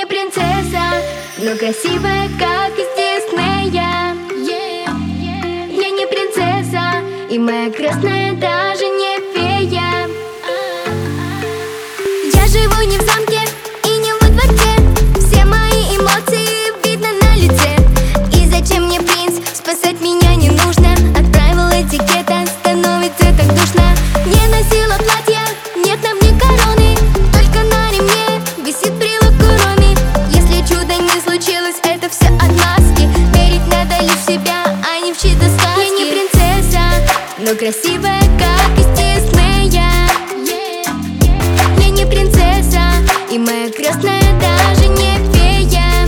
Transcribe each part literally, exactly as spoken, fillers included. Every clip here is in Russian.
принцесса, но красивая, как из Диснея. Я не принцесса, и моя крестная даже не фея. Я живу не в замке и не во дворце, все мои эмоции видно на лице. И зачем мне принц, спасать меня не нужно. От правил этикета становится так душно. Не носила платья, нет на мне короны, только на ремне висит брелок Куроми. Если чудо не случилось, это все отмазки. Верить надо лишь в себя, а не в чьи-то сказки. Я не принцесса, но красивая, как из Диснея. Я не принцесса, и моя крестная даже не фея.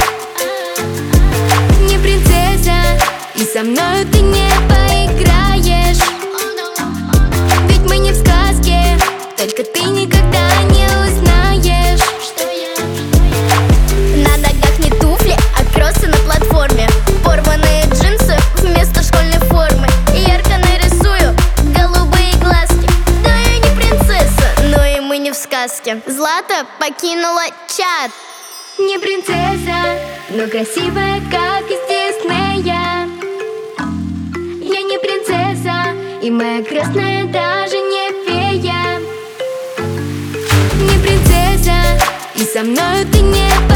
Не принцесса, и со мною ты не поиграешь. Ведь мы не в сказке, только ты никогда не узнаешь. На ногах не туфли, а кроссы на платформе. Порванные джинсы вместо школьной формы. Ярко нарисую голубые глазки. Да, я не принцесса, но и мы не в сказке. Злата покинула чат. Не принцесса, но красивая, как из Диснея. Я не принцесса, и моя крестная даже не фея. Не принцесса, и со мною ты не